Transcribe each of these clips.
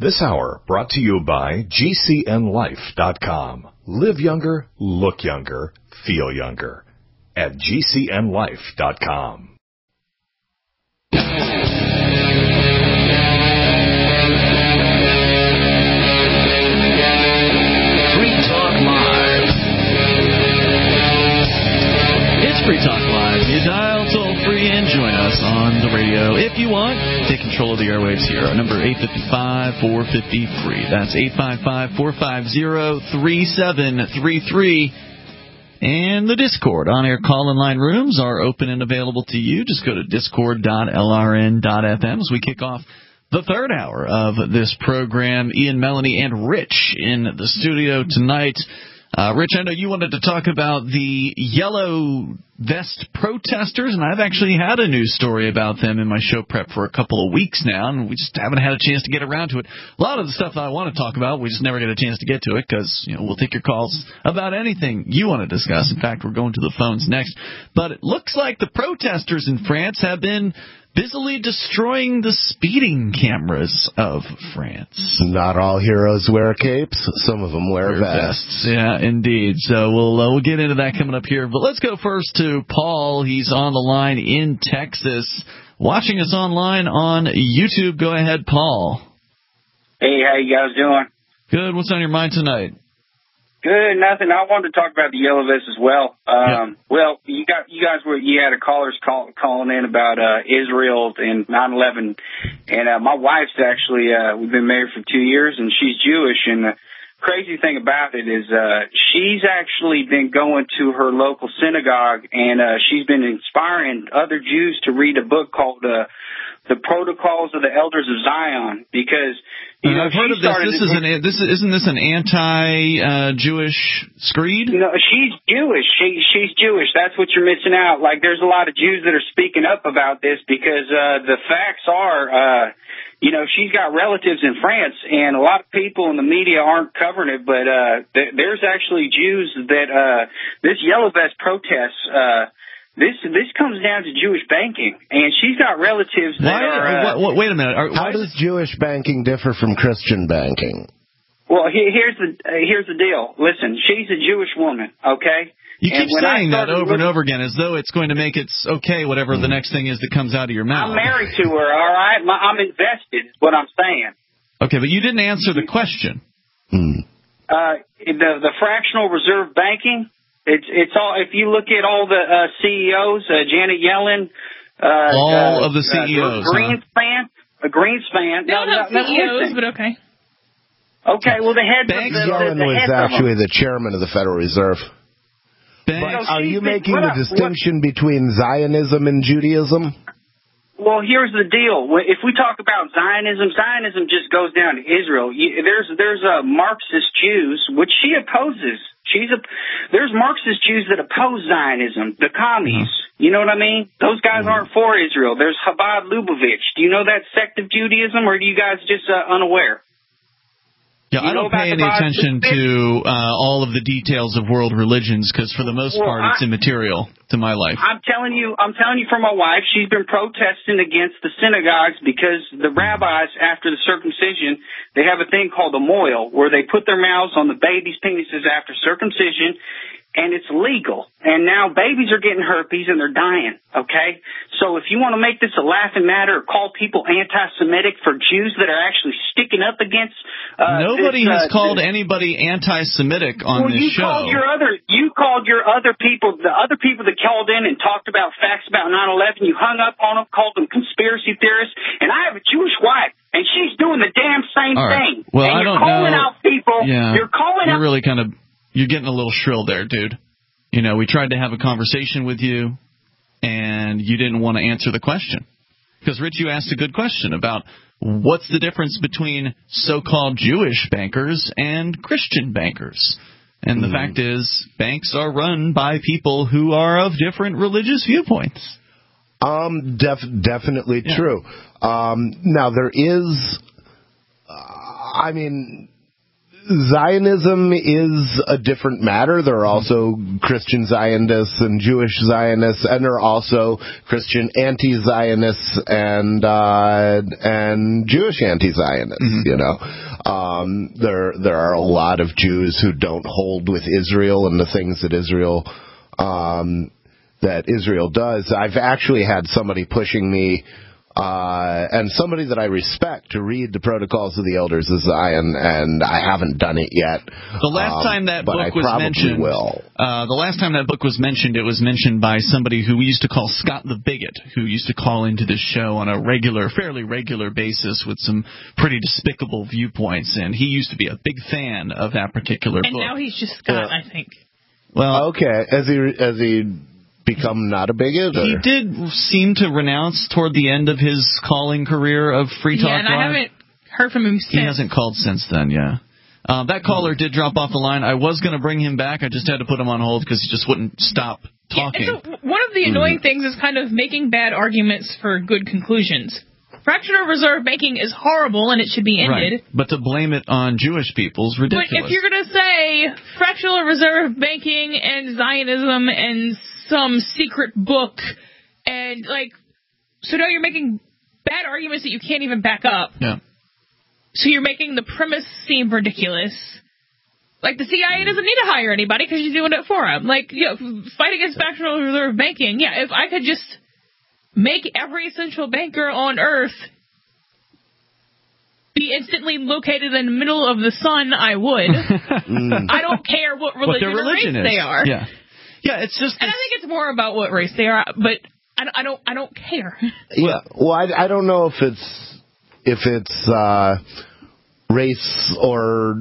This hour brought to you by GCNLife.com. Live younger, look younger, feel younger. At GCNLife.com. Free Talk Live. You dial toll-free and join us on the radio if you want. Take control of the airwaves here. Our number 855-450-FREE. That's 855-450-3733. And the Discord on-air call-in line rooms are open and available to you. Just go to discord.lrn.fm as we kick off the third hour of this program. Ian, Melanie, and Rich in the studio tonight. Rich, I know you wanted to talk about the Yellow Vest protesters, and I've actually had a news story about them in my show prep for a couple of weeks now, and we just haven't had a chance to get around to it. A lot of the stuff that I want to talk about, we just never get a chance to get to it because, we'll take your calls about anything you want to discuss. In fact, we're going to the phones next. But it looks like the protesters in France have been busily destroying the speeding cameras of France. Not all heroes wear capes. Some of them wear vests. Yeah, indeed. So we'll get into that coming up here. But let's go first to Paul. He's on the line in Texas, watching us online on YouTube. Go ahead, Paul. Hey, how you guys doing? Good. What's on your mind tonight? Good, nothing. I wanted to talk about the Yellow Vest as well. Well, you had a callers calling in about Israel and 9/11, and my wife's actually we've been married for 2 years, and she's Jewish. And the crazy thing about it is she's actually been going to her local synagogue, and she's been inspiring other Jews to read a book called The Protocols of the Elders of Zion, because I've heard of this. Isn't this an anti-Jewish screed? No, she's Jewish. She's Jewish. That's what you're missing out. Like, there's a lot of Jews that are speaking up about this because the facts are, she's got relatives in France, and a lot of people in the media aren't covering it. But there's actually Jews that this Yellow Vest protest. This comes down to Jewish banking, and she's got relatives that are... Wait a minute. How does Jewish banking differ from Christian banking? Well, here's the deal. Listen, she's a Jewish woman, okay? You keep saying that over and over again as though it's going to make it okay, whatever the next thing is that comes out of your mouth. I'm married to her, all right? I'm invested, is what I'm saying. Okay, but you didn't answer the question. The fractional reserve banking... It's all. If you look at all the CEOs, Janet Yellen, all of the CEOs, Greenspan. No, not CEOs, but okay. Okay, well, the head. Yellen was actually the chairman of the Federal Reserve. But are you making the distinction between Zionism and Judaism? Well, here's the deal. If we talk about Zionism just goes down to Israel. There's Marxist Jews, which she opposes. There's Marxist Jews that oppose Zionism, the commies. You know what I mean? Those guys aren't for Israel. There's Chabad Lubavitch. Do you know that sect of Judaism, or are you guys just unaware? Yeah, I don't pay any attention to all of the details of world religions because, for the most part, it's immaterial to my life. I'm telling you from my wife, she's been protesting against the synagogues because the rabbis, after the circumcision, they have a thing called a moil, where they put their mouths on the baby's penises after circumcision, and it's legal. And now babies are getting herpes and they're dying, okay? So if you want to make this a laughing matter or call people anti-Semitic for Jews that are actually sticking up against... Nobody has called anybody anti-Semitic on this show. You called your other people, the other people that called in and talked about facts about 9/11, you hung up on them, called them conspiracy theorists, and I have a Jewish wife, and she's doing the damn same thing. Well, and I don't know. You're calling out people. Yeah, you're calling out... really kind of... You're getting a little shrill there, dude. We tried to have a conversation with you, and you didn't want to answer the question. Because, Rich, you asked a good question about what's the difference between so-called Jewish bankers and Christian bankers. And the fact is, banks are run by people who are of different religious viewpoints. Definitely true. Now, there is... Zionism is a different matter. There are also Christian Zionists and Jewish Zionists, and there are also Christian anti-Zionists and Jewish anti-Zionists. Mm-hmm. There are a lot of Jews who don't hold with Israel and the things that Israel does. I've actually had somebody pushing me. And somebody that I respect to read the Protocols of the Elders of Zion, and I haven't done it yet. The last time that book was mentioned, the last time that book was mentioned, it was mentioned by somebody who we used to call Scott the Bigot, who used to call into this show on a fairly regular basis with some pretty despicable viewpoints, and he used to be a big fan of that particular book. And now he's just Scott, I think. Well, okay, as he become not a bigot? Or? He did seem to renounce toward the end of his calling career of Free Talk Live. Yeah, and I haven't heard from him since. He hasn't called since then, yeah. That caller did drop off the line. I was going to bring him back. I just had to put him on hold because he just wouldn't stop talking. Yeah, so one of the annoying things is kind of making bad arguments for good conclusions. Fractional reserve banking is horrible and it should be ended. Right. But to blame it on Jewish people is ridiculous. But if you're going to say fractional reserve banking and Zionism and some secret book and so now you're making bad arguments that you can't even back up. Yeah. So you're making the premise seem ridiculous. Like the CIA doesn't need to hire anybody because you're doing it for them. Fight against fractional reserve banking. Yeah, if I could just make every central banker on Earth be instantly located in the middle of the sun, I would. I don't care what religion or race they are. Yeah. Yeah, it's just. And I think it's more about what race they are, but I don't care. Yeah. Well, I don't know if it's race or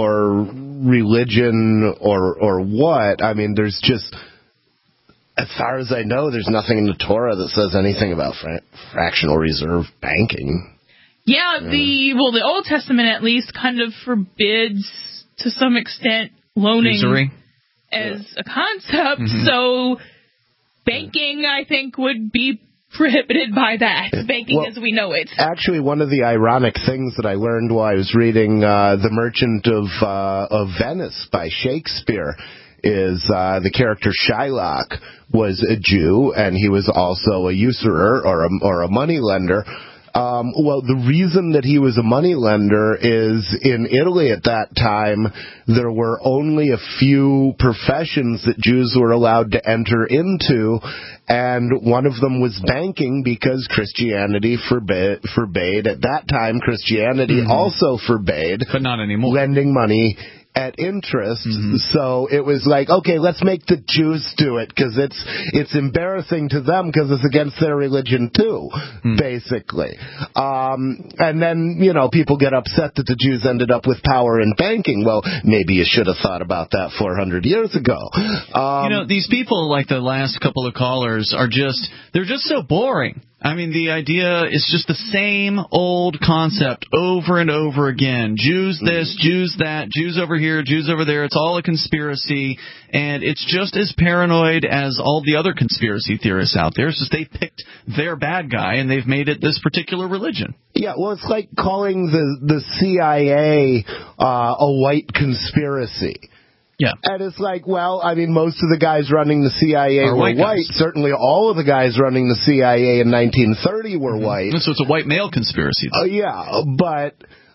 religion or what. I mean, there's just, as far as I know, there's nothing in the Torah that says anything about fractional reserve banking. Yeah, the Old Testament at least kind of forbids to some extent loaning. Usury. As a concept, so banking, I think, would be prohibited by that. Banking as we know it. Actually, one of the ironic things that I learned while I was reading The Merchant of Venice by Shakespeare is the character Shylock was a Jew, and he was also a usurer or a moneylender. Well, the reason that he was a moneylender is in Italy at that time, there were only a few professions that Jews were allowed to enter into, and one of them was banking because Christianity forbade. At that time, Christianity also forbade, but not anymore, lending money at interest. So it was like, okay, let's make the Jews do it because it's embarrassing to them because it's against their religion too, basically. And then, people get upset that the Jews ended up with power in banking. Well, maybe you should have thought about that 400 years ago. These people, like the last couple of callers, they're just so boring. I mean, the idea is just the same old concept over and over again. Jews this, Jews that, Jews over here, Jews over there. It's all a conspiracy, and it's just as paranoid as all the other conspiracy theorists out there. It's just they picked their bad guy, and they've made it this particular religion. Yeah, well, it's like calling the CIA a white conspiracy. Yeah. And it's like, well, I mean, most of the guys running the CIA were white. Certainly all of the guys running the CIA in 1930 were white. So it's a white male conspiracy. Yeah, but,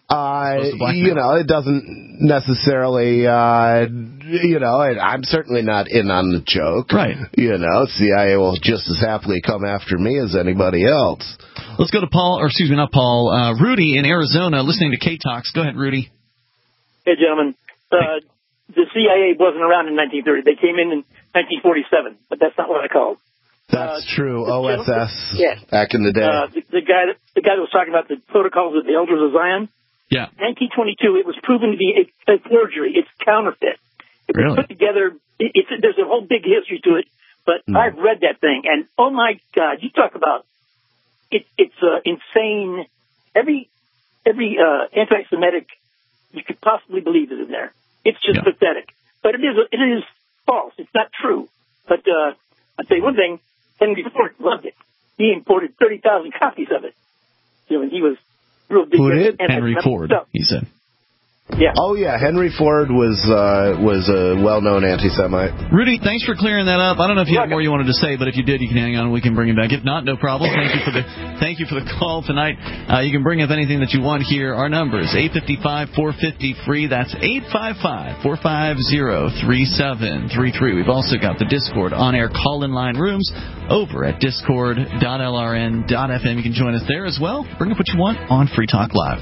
it doesn't necessarily, I'm certainly not in on the joke. Right. CIA will just as happily come after me as anybody else. Let's go to Rudy in Arizona, listening to K-Talks. Go ahead, Rudy. Hey, gentlemen. The CIA wasn't around in 1930. They came in 1947, but that's not what I called. That's true. OSS. Yeah. Back in the day. The guy that was talking about the Protocols of the Elders of Zion. Yeah. 1922. It was proven to be a forgery. It's counterfeit. It was put together. There's a whole big history to it, but I've read that thing, and oh my God, you talk about it's insane. Every anti-Semitic you could possibly believe is in there. It's just pathetic. But it is false. It's not true. But I'll tell you one thing. Henry Ford loved it. He imported 30,000 copies of it. And he was real big. Who did? Henry Ford, he said. Yeah. Oh, yeah. Henry Ford was a well-known anti-Semite. Rudy, thanks for clearing that up. I don't know if you had more you wanted to say, but if you did, you can hang on and we can bring it back. If not, no problem. Thank you for the call tonight. You can bring up anything that you want here. Our number is 855-450-FREE. That's 855-450-3733. We've also got the Discord on-air call-in line rooms over at discord.lrn.fm. You can join us there as well. Bring up what you want on Free Talk Live.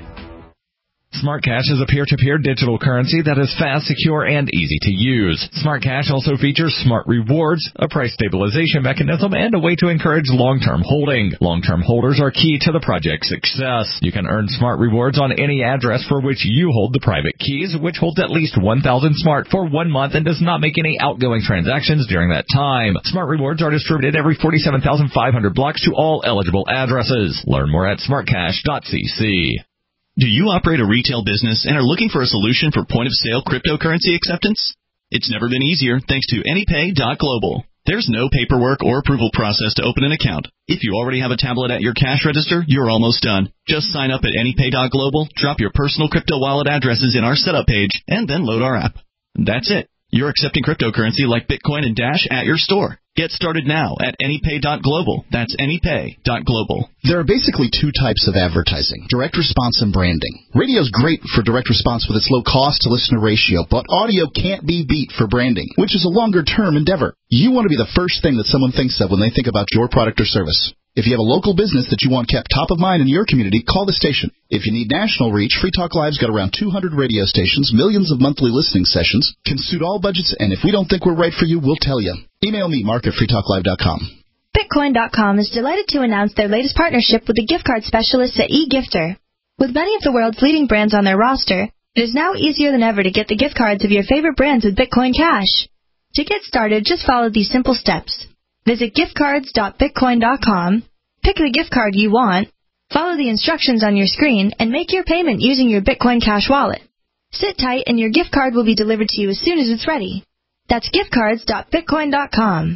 Smart Cash is a peer-to-peer digital currency that is fast, secure, and easy to use. Smart Cash also features Smart Rewards, a price stabilization mechanism, and a way to encourage long-term holding. Long-term holders are key to the project's success. You can earn Smart Rewards on any address for which you hold the private keys, which holds at least 1,000 Smart for 1 month and does not make any outgoing transactions during that time. Smart Rewards are distributed every 47,500 blocks to all eligible addresses. Learn more at smartcash.cc. Do you operate a retail business and are looking for a solution for point-of-sale cryptocurrency acceptance? It's never been easier thanks to AnyPay.global. There's no paperwork or approval process to open an account. If you already have a tablet at your cash register, you're almost done. Just sign up at AnyPay.global, drop your personal crypto wallet addresses in our setup page, and then load our app. That's it. You're accepting cryptocurrency like Bitcoin and Dash at your store. Get started now at AnyPay.global. That's AnyPay.global. There are basically two types of advertising, direct response and branding. Radio's great for direct response with its low cost to listener ratio, but audio can't be beat for branding, which is a longer-term endeavor. You want to be the first thing that someone thinks of when they think about your product or service. If you have a local business that you want kept top of mind in your community, call the station. If you need national reach, Free Talk Live's got around 200 radio stations, millions of monthly listening sessions, can suit all budgets, and if we don't think we're right for you, we'll tell you. Email me, mark@freetalklive.com. Bitcoin.com is delighted to announce their latest partnership with the gift card specialists at eGifter. With many of the world's leading brands on their roster, it is now easier than ever to get the gift cards of your favorite brands with Bitcoin Cash. To get started, just follow these simple steps. Visit giftcards.bitcoin.com, pick the gift card you want, follow the instructions on your screen, and make your payment using your Bitcoin Cash wallet. Sit tight and your gift card will be delivered to you as soon as it's ready. That's giftcards.bitcoin.com.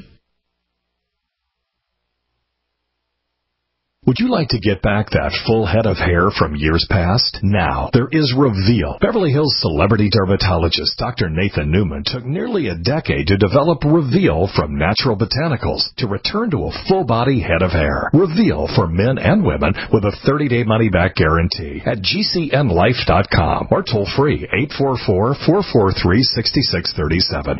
Would you like to get back that full head of hair from years past? Now, there is Reveal. Beverly Hills celebrity dermatologist Dr. Nathan Newman took nearly a decade to develop Reveal from natural botanicals to return to a full-body head of hair. Reveal for men and women with a 30-day money-back guarantee at GCNlife.com or toll-free 844-443-6637.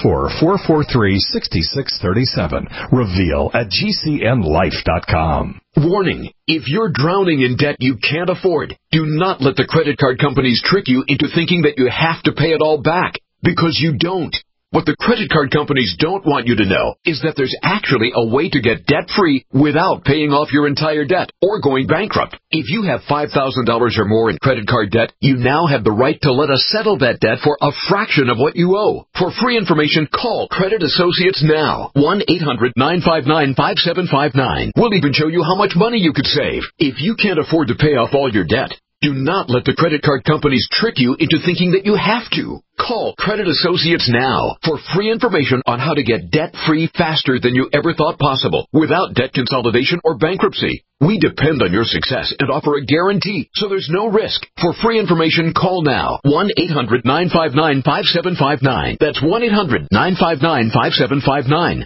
844-443-6637. Reveal at GCNlife.com. Warning, if you're drowning in debt you can't afford, do not let the credit card companies trick you into thinking that you have to pay it all back, because you don't. What the credit card companies don't want you to know is that there's actually a way to get debt-free without paying off your entire debt or going bankrupt. If you have $5,000 or more in credit card debt, you now have the right to let us settle that debt for a fraction of what you owe. For free information, call Credit Associates now. 1-800-959-5759. We'll even show you how much money you could save. If you can't afford to pay off all your debt, do not let the credit card companies trick you into thinking that you have to. Call Credit Associates now for free information on how to get debt-free faster than you ever thought possible without debt consolidation or bankruptcy. We depend on your success and offer a guarantee, so there's no risk. For free information, call now. 1-800-959-5759. That's 1-800-959-5759.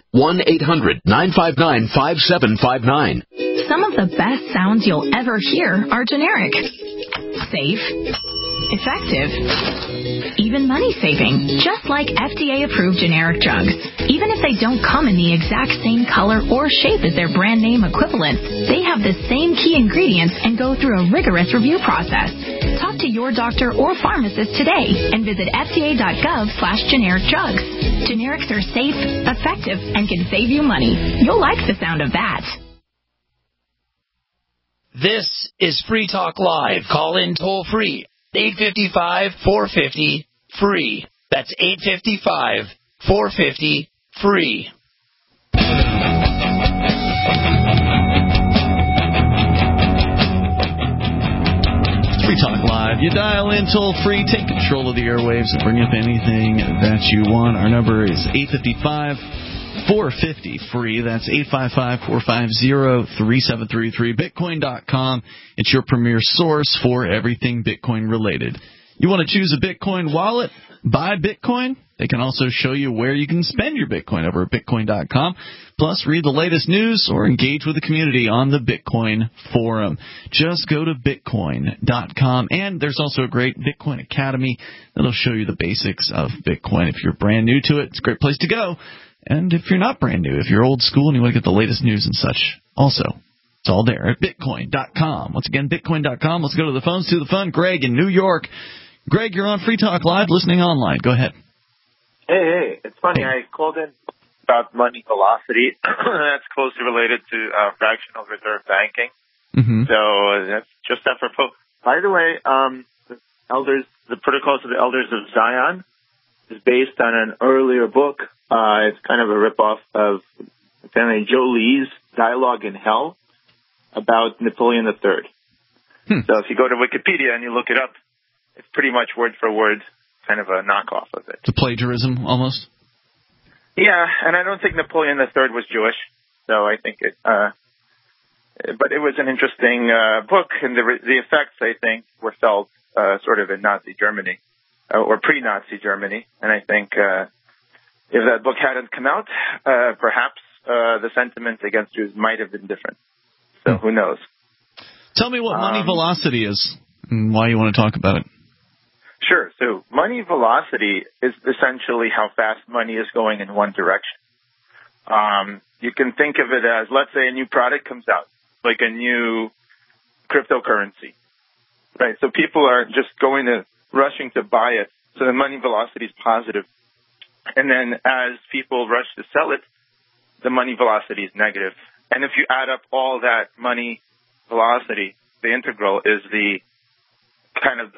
1-800-959-5759. Some of the best sounds you'll ever hear are generic. Safe. Effective. Even money-saving. Just like FDA-approved generic drugs. Even if they don't come in the exact same color or shape as their brand name equivalent, they have the same key ingredients and go through a rigorous review process. Talk to your doctor or pharmacist today and visit fda.gov/generic drugs. Generics are safe, effective, and can save you money. You'll like the sound of that. This is Free Talk Live. Call in toll free. 855-450-FREE. That's 855-450-FREE. Free Talk Live. You dial in toll free, take control of the airwaves, and bring up anything that you want. Our number is 855-450-FREE. That's 855-450-3733. Bitcoin.com. It's your premier source for everything Bitcoin related. You want to choose a Bitcoin wallet? Buy Bitcoin? They can also show you where you can spend your Bitcoin over at Bitcoin.com. Plus, read the latest news or engage with the community on the Bitcoin forum. Just go to Bitcoin.com. And there's also a great Bitcoin Academy that'll show you the basics of Bitcoin. If you're brand new to it, it's a great place to go. And if you're not brand new, if you're old school and you want to get the latest news and such, also, it's all there at Bitcoin.com. Once again, Bitcoin.com. Let's go to the phones to the fun. Greg in New York. Greg, you're on Free Talk Live, listening online. Go ahead. Hey, it's funny. I called in about money velocity. That's closely related to fractional reserve banking. Mm-hmm. So that's just apropos. By the way, the Protocols of the Elders of Zion is based on an earlier book. It's kind of a ripoff of Joe Lee's Dialogue in Hell about Napoleon III. So if you go to Wikipedia and you look it up, it's pretty much word for word kind of a knockoff of it. It's a plagiarism, almost? Yeah, and I don't think Napoleon III was Jewish, so I think it... but it was an interesting book, and the effects, I think, were felt sort of in Nazi Germany, or pre-Nazi Germany, and I think if that book hadn't come out, perhaps the sentiment against Jews might have been different. So who knows? Tell me what money velocity is and why you want to talk about it. Sure. So money velocity is essentially how fast money is going in one direction. You can think of it as, let's say a new product comes out, like a new cryptocurrency, right? So people are just rushing to buy it. So the money velocity is positive. And then as people rush to sell it, the money velocity is negative. And if you add up all that money velocity, the integral is the kind of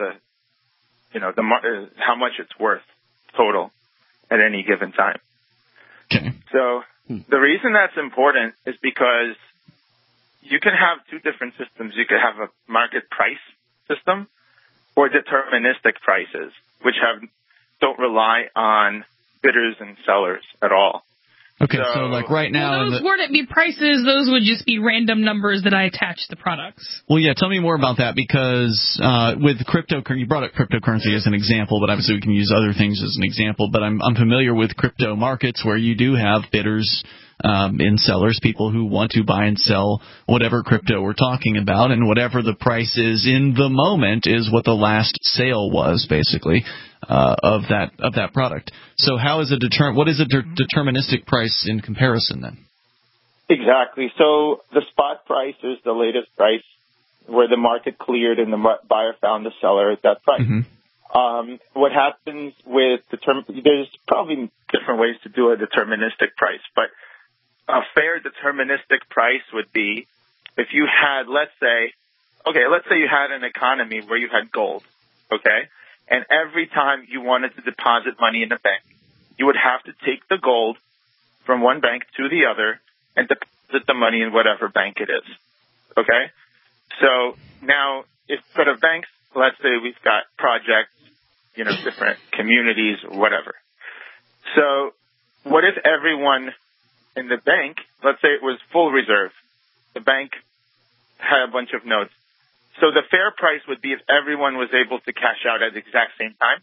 how much it's worth total at any given time. Okay. So the reason that's important is because you can have two different systems. You could have a market price system or deterministic prices, which don't rely on bidders and sellers at all. Okay, so like right now... those wouldn't be prices, those would just be random numbers that I attach to the products. Well, yeah, tell me more about that, because with cryptocurrency, you brought up cryptocurrency as an example, but obviously we can use other things as an example, but I'm familiar with crypto markets where you do have bidders and sellers, people who want to buy and sell whatever crypto we're talking about, and whatever the price is in the moment is what the last sale was, basically. Of that product. So how is what is a deterministic price in comparison then? Exactly. So the spot price is the latest price where the market cleared and the buyer found the seller at that price. Mm-hmm. What happens with there's probably different ways to do a deterministic price, but a fair deterministic price would be if you had, let's say you had an economy where you had gold, okay? And every time you wanted to deposit money in a bank, you would have to take the gold from one bank to the other and deposit the money in whatever bank it is. Okay? So now, instead of banks, let's say we've got projects, different communities or whatever. So what if everyone in the bank, let's say it was full reserve, the bank had a bunch of notes. So the fair price would be if everyone was able to cash out at the exact same time.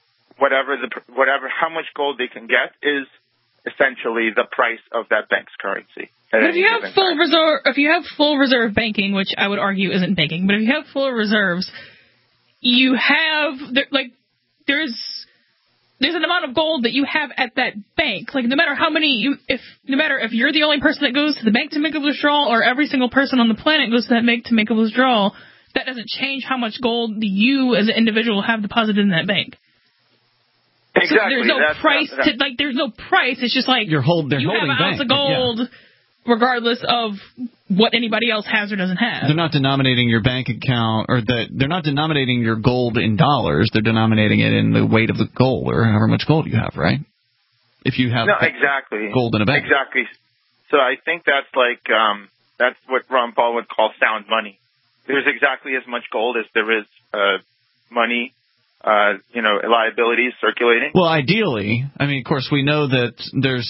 How much gold they can get is essentially the price of that bank's currency. But if you have full reserve banking, which I would argue isn't banking, but if you have full reserves, you have there's an amount of gold that you have at that bank. Like no matter if you're the only person that goes to the bank to make a withdrawal, or every single person on the planet goes to that bank to make a withdrawal, that doesn't change how much gold you as an individual have deposited in that bank. Exactly. So there's no price there's no price. It's just like you have an ounce of gold regardless of what anybody else has or doesn't have. They're not denominating your bank account, or they're not denominating your gold in dollars. They're denominating it in the weight of the gold, or however much gold you have, right? If you have gold in a bank. Exactly. So I think that's that's what Ron Paul would call sound money. There's exactly as much gold as there is money, liabilities circulating. Well, ideally, I mean, of course, we know that there's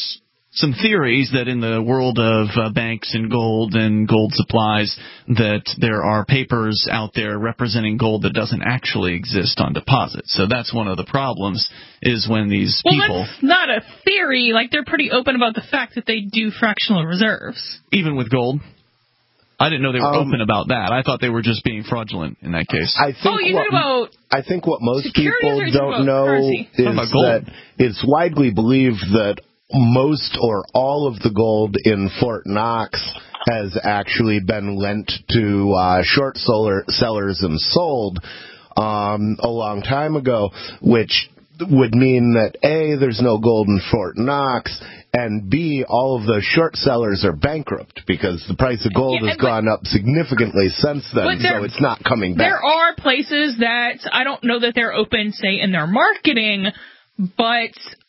some theories that in the world of banks and gold supplies that there are papers out there representing gold that doesn't actually exist on deposit. So that's one of the problems is when these people... Well, that's not a theory. Like, they're pretty open about the fact that they do fractional reserves. Even with gold? I didn't know they were open about that. I thought they were just being fraudulent in that case. I think what most people don't know currency? is that it's widely believed that most or all of the gold in Fort Knox has actually been lent to short sellers and sold a long time ago, which would mean that A, there's no gold in Fort Knox, and B, all of the short sellers are bankrupt because the price of gold has gone up significantly since then, so it's not coming back. There are places that I don't know that they're open, say, in their marketing, but...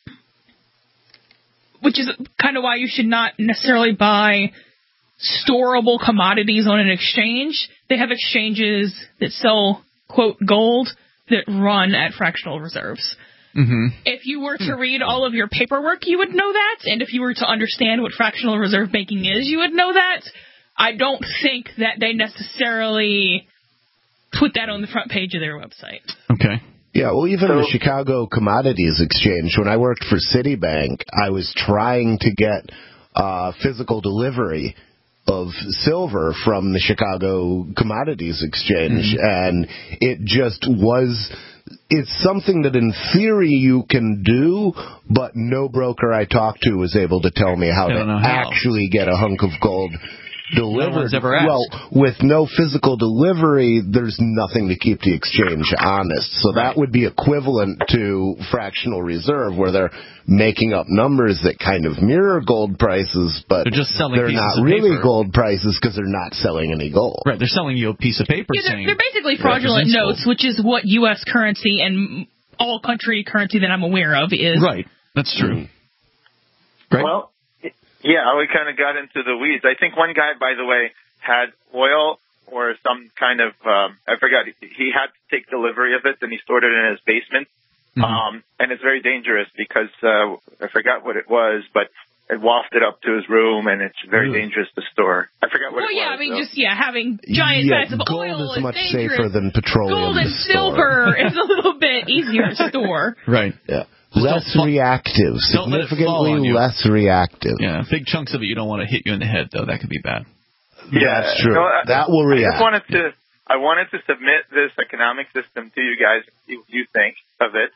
which is kind of why you should not necessarily buy storable commodities on an exchange. They have exchanges that sell, quote, gold that run at fractional reserves. Mm-hmm. If you were to read all of your paperwork, you would know that. And if you were to understand what fractional reserve banking is, you would know that. I don't think that they necessarily put that on the front page of their website. Okay. Yeah, well, even the Chicago Commodities Exchange, when I worked for Citibank, I was trying to get physical delivery of silver from the Chicago Commodities Exchange, and it just was... It's something that in theory you can do, but no broker I talked to was able to tell me how to actually get a hunk of gold delivered. No one's ever asked. Well, with no physical delivery, there's nothing to keep the exchange honest. So that would be equivalent to fractional reserve, where they're making up numbers that kind of mirror gold prices, but they're just selling they're pieces not of really paper. Gold prices because they're not selling any gold. Right, they're selling you a piece of paper saying... They're basically fraudulent notes, gold. which is what U.S. currency and all country currency that I'm aware of is. Right, that's true. Greg? Well, yeah, we kind of got into the weeds. I think one guy, by the way, had oil or some kind of, I forgot, he had to take delivery of it, and he stored it in his basement. Mm-hmm. And it's very dangerous because I forgot what it was, but it wafted up to his room, and it's very dangerous to store. I forgot what it was. Well, yeah, I mean, having giant bags of gold oil is much dangerous. safer than petroleum. Gold and silver is a little bit easier to store. Right. Yeah. Less reactive, significantly less reactive. Yeah, big chunks of it you don't want to hit you in the head, though. That could be bad. Yeah, that's true. That will react. I wanted to submit this economic system to you guys. See what you think of it.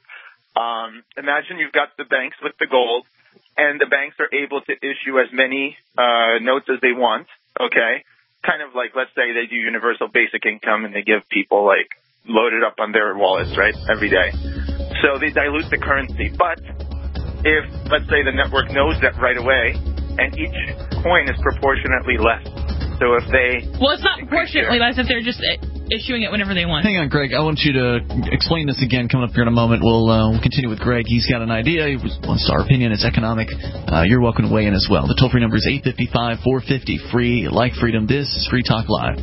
Imagine you've got the banks with the gold, and the banks are able to issue as many notes as they want. Okay, kind of like, let's say they do universal basic income, and they give people load it up on their wallets, right, every day. So they dilute the currency. But if, let's say, the network knows that right away, and each coin is proportionately less. So if they... Well, it's not proportionately less if they're just issuing it whenever they want. Hang on, Greg. I want you to explain this again coming up here in a moment. We'll continue with Greg. He's got an idea. He wants our opinion. It's economic. You're welcome to weigh in as well. The toll-free number is 855-450-FREE. Like freedom, this is Free Talk Live.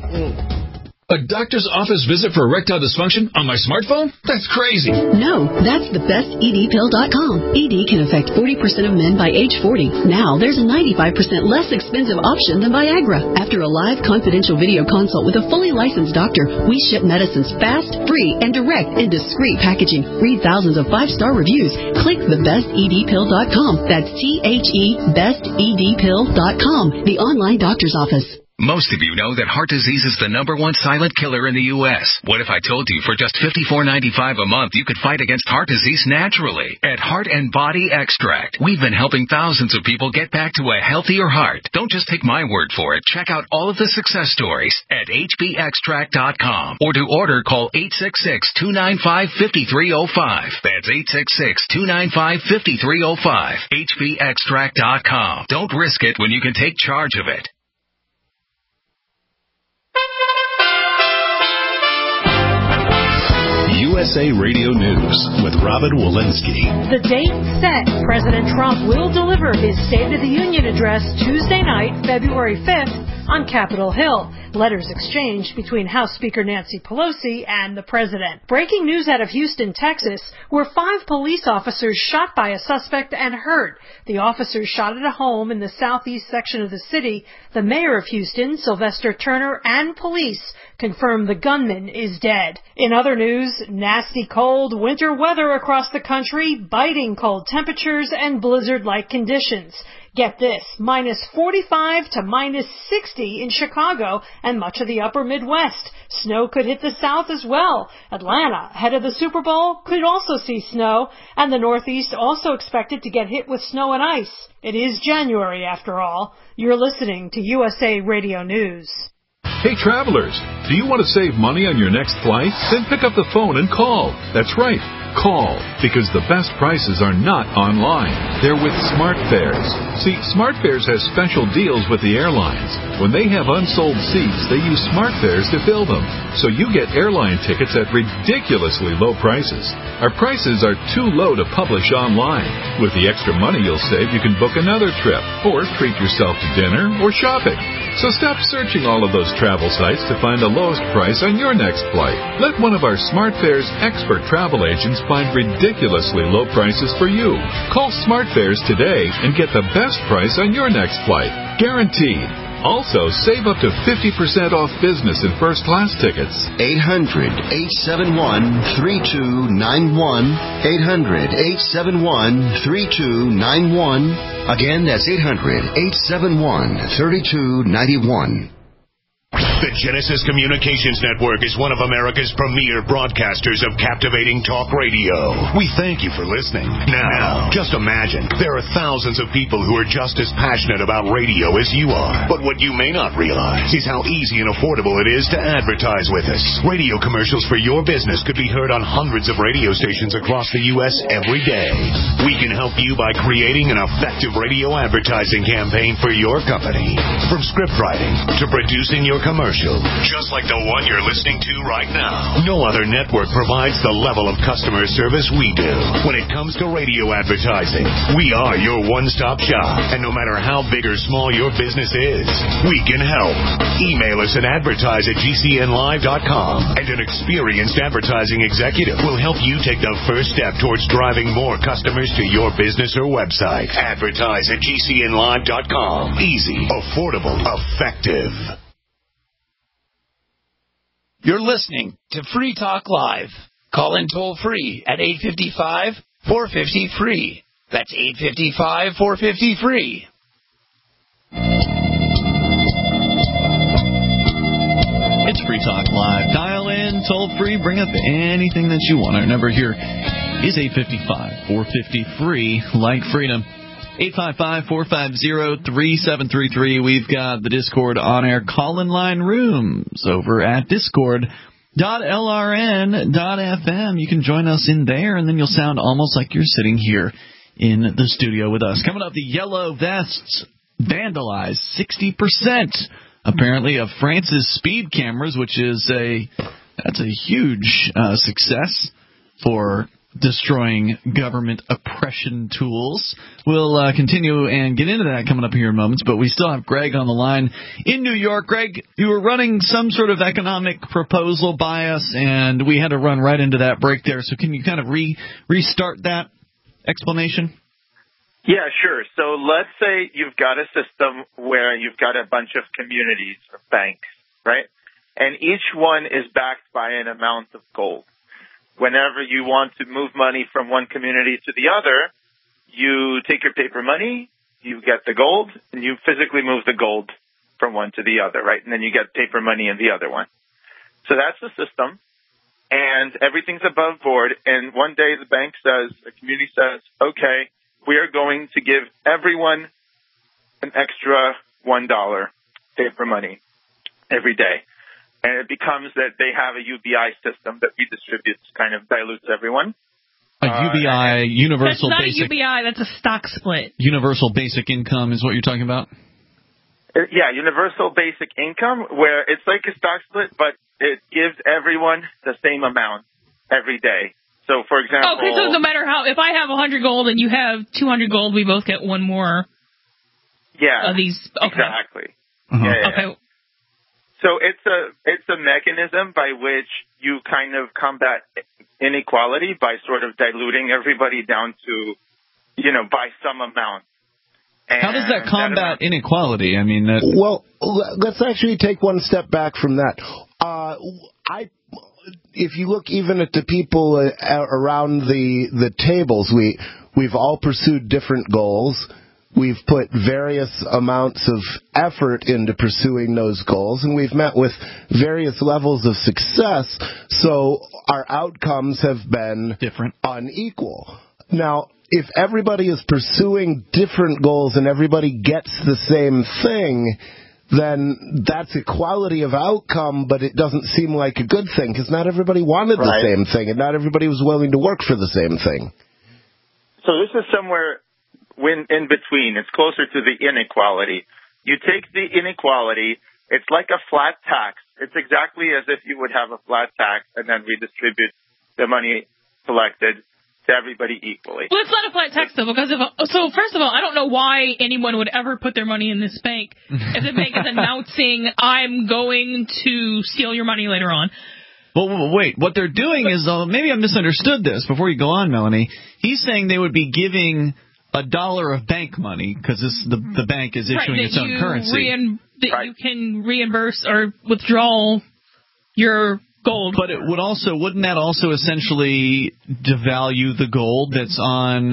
A doctor's office visit for erectile dysfunction on my smartphone? That's crazy. No, that's the best EDpill.com. ED can affect 40% of men by age 40. Now, there's a 95% less expensive option than Viagra. After a live confidential video consult with a fully licensed doctor, we ship medicines fast, free, and direct in discreet packaging. Read thousands of 5-star reviews. Click thebestedpill.com. That's THE bestedpill.com, the online doctor's office. Most of you know that heart disease is the #1 silent killer in the U.S. What if I told you for just $54.95 a month you could fight against heart disease naturally at Heart and Body Extract? We've been helping thousands of people get back to a healthier heart. Don't just take my word for it. Check out all of the success stories at hbextract.com, or to order, call 866-295-5305. That's 866-295-5305. hbextract.com. Don't risk it when you can take charge of it. USA Radio News with Robin Walensky. The date set. President Trump will deliver his State of the Union address Tuesday night, February 5th, on Capitol Hill. Letters exchanged between House Speaker Nancy Pelosi and the president. Breaking news out of Houston, Texas, where 5 police officers shot by a suspect and hurt. The officers shot at a home in the southeast section of the city. The mayor of Houston, Sylvester Turner, and police confirmed the gunman is dead. In other news, nasty cold winter weather across the country, biting cold temperatures and blizzard-like conditions. Get this, minus 45 to minus 60 in Chicago and much of the upper Midwest. Snow could hit the South as well. Atlanta, ahead of the Super Bowl, could also see snow, and the Northeast also expected to get hit with snow and ice. It is January, after all. You're listening to USA Radio News. Hey travelers, do you want to save money on your next flight? Then pick up the phone and call. That's right, call, because the best prices are not online. They're with SmartFares. See, SmartFares has special deals with the airlines. When they have unsold seats, they use SmartFares to fill them. So you get airline tickets at ridiculously low prices. Our prices are too low to publish online. With the extra money you'll save, you can book another trip, or treat yourself to dinner or shopping. So stop searching all of those travel sites to find the lowest price on your next flight. Let one of our SmartFares expert travel agents find ridiculously low prices for you. Call SmartFares today and get the best price on your next flight. Guaranteed. Also, save up to 50% off business and first-class tickets. 800-871-3291. 800-871-3291. Again, that's 800-871-3291. The Genesis Communications Network is one of America's premier broadcasters of captivating talk radio. We thank you for listening. Now, just imagine, there are thousands of people who are just as passionate about radio as you are. But what you may not realize is how easy and affordable it is to advertise with us. Radio commercials for your business could be heard on hundreds of radio stations across the U.S. every day. We can help you by creating an effective radio advertising campaign for your company. From script writing to producing your commercial, just like the one you're listening to right now. No other network provides the level of customer service we do. When it comes to radio advertising, we are your one-stop shop. And no matter how big or small your business is, we can help. Email us at advertise@gcnlive.com, and an experienced advertising executive will help you take the first step towards driving more customers to your business or website. Advertise@gcnlive.com. Easy, affordable, effective. You're listening to Free Talk Live. Call in toll-free at 855-450-FREE. That's 855-450-FREE. It's Free Talk Live. Dial in, toll-free, bring up anything that you want. Our number here is 855-450-FREE, like freedom. 855-450-3733. We've got the Discord on-air call-in line rooms over at discord.lrn.fm. You can join us in there, and then you'll sound almost like you're sitting here in the studio with us. Coming up, the yellow vests vandalized 60%, apparently, of France's speed cameras, which is that's a huge success for destroying government oppression tools. We'll continue and get into that coming up here in moments, but we still have Greg on the line in New York. Greg, you were running some sort of economic proposal by us, and we had to run right into that break there. So can you kind of restart that explanation? Yeah, sure. So let's say you've got a system where you've got a bunch of communities or banks, right? And each one is backed by an amount of gold. Whenever you want to move money from one community to the other, you take your paper money, you get the gold, and you physically move the gold from one to the other, right? And then you get paper money in the other one. So that's the system, and everything's above board. And one day the community says, okay, we are going to give everyone an extra $1 paper money every day. And it becomes that they have a UBI system that redistributes, kind of dilutes everyone. A UBI, universal basic... That's not a UBI, that's a stock split. Universal basic income is what you're talking about? Yeah, universal basic income, where it's like a stock split, but it gives everyone the same amount every day. So, for example... Okay, so no matter how... If I have 100 gold and you have 200 gold, we both get one more of these... Okay. Exactly. Yeah. Okay. So it's a mechanism by which you kind of combat inequality by sort of diluting everybody down to, by some amount. And how does that combat inequality? I mean, well, let's actually take one step back from that. If you look even at the people around the tables, we've all pursued different goals. We've put various amounts of effort into pursuing those goals, and we've met with various levels of success, so our outcomes have been different, unequal. Now, if everybody is pursuing different goals and everybody gets the same thing, then that's equality of outcome, but it doesn't seem like a good thing, because not everybody wanted the same thing, and not everybody was willing to work for the same thing. So this is somewhere in between. It's closer to the inequality. You take the inequality, it's like a flat tax. It's exactly as if you would have a flat tax and then redistribute the money collected to everybody equally. Well, it's not a flat tax, though, because so first of all, I don't know why anyone would ever put their money in this bank if the bank is announcing, I'm going to steal your money later on. Well, wait. What they're doing is, maybe I misunderstood this. Before you go on, Melanie, he's saying they would be giving $1 of bank money because the bank is issuing its own currency. You can reimburse or withdraw your gold. But wouldn't that also essentially devalue the gold that's on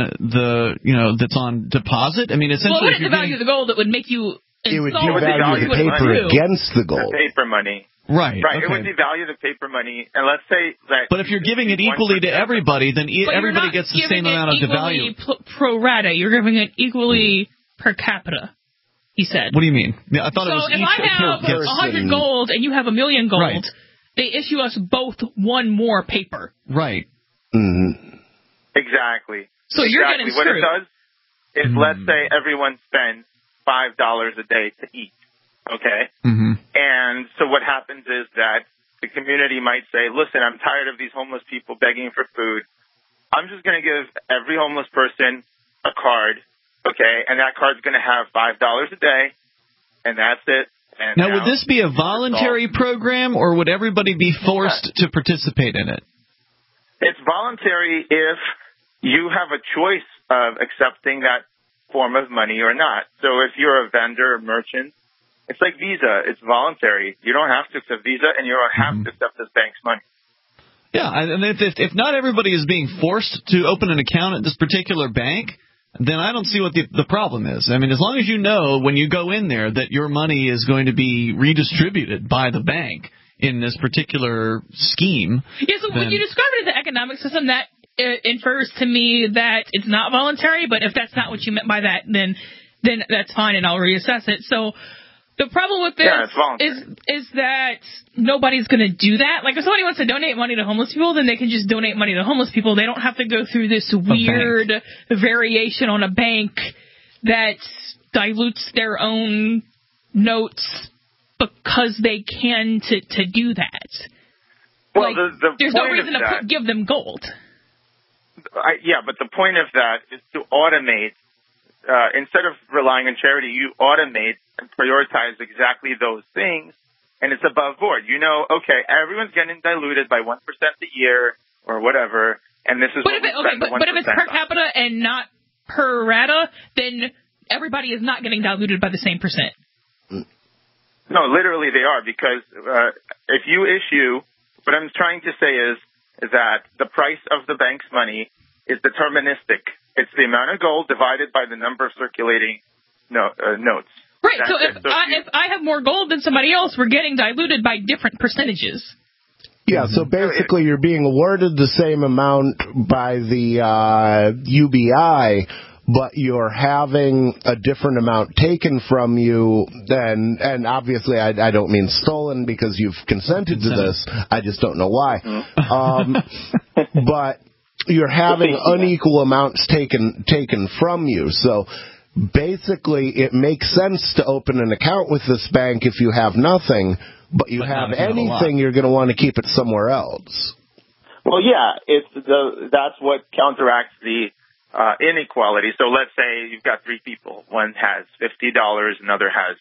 that's on deposit? I mean, essentially, well, it wouldn't devalue the gold. It would make you. It would devalue the paper against the gold. The paper money. Right. Okay. It would devalue the paper money, and let's say that. But if you're giving it equally to everybody, then everybody gets the same amount of value. Pro rata, you're giving it equally per capita. He said. What do you mean? I thought it was if I have 100 gold and you have 1,000,000 gold, they issue us both one more paper. Right. Mm-hmm. Exactly. So you're getting what screwed. It does is, let's say everyone spends $5 a day to eat. Okay? Mm-hmm. And so what happens is that the community might say, listen, I'm tired of these homeless people begging for food. I'm just going to give every homeless person a card, okay? And that card's going to have $5 a day, and that's it. And now, would this be a voluntary program, or would everybody be forced to participate in it? It's voluntary if you have a choice of accepting that form of money or not. So if you're a vendor or merchant, it's like Visa. It's voluntary. You don't have to accept Visa, and you don't have to accept this bank's money. Yeah, and if not everybody is being forced to open an account at this particular bank, then I don't see what the problem is. I mean, as long as you know when you go in there that your money is going to be redistributed by the bank in this particular scheme. Yeah, so when you describe it as an economic system, that infers to me that it's not voluntary, but if that's not what you meant by that, then that's fine, and I'll reassess it. So the problem with this is that nobody's going to do that. Like, if somebody wants to donate money to homeless people, then they can just donate money to homeless people. They don't have to go through this weird variation on a bank that dilutes their own notes because they can to do that. Well, there's no reason to give them gold. But the point of that is to automate. Instead of relying on charity, you automate and prioritize exactly those things, and it's above board. Okay, everyone's getting diluted by 1% a year or whatever, and this is but if it's per capita and not per rata, then everybody is not getting diluted by the same percent. No, literally they are, because if you issue, what I'm trying to say is that the price of the bank's money is deterministic. It's the amount of gold divided by the number of circulating notes. Right, so if I have more gold than somebody else, we're getting diluted by different percentages. Yeah, so basically you're being awarded the same amount by the UBI, but you're having a different amount taken from you, and obviously I don't mean stolen because you've consented to this. I just don't know why. But you're having unequal amounts taken from you. So basically it makes sense to open an account with this bank if you have nothing, but you have anything, you're going to want to keep it somewhere else. Well, yeah, that's what counteracts the inequality. So let's say you've got three people. One has $50, another has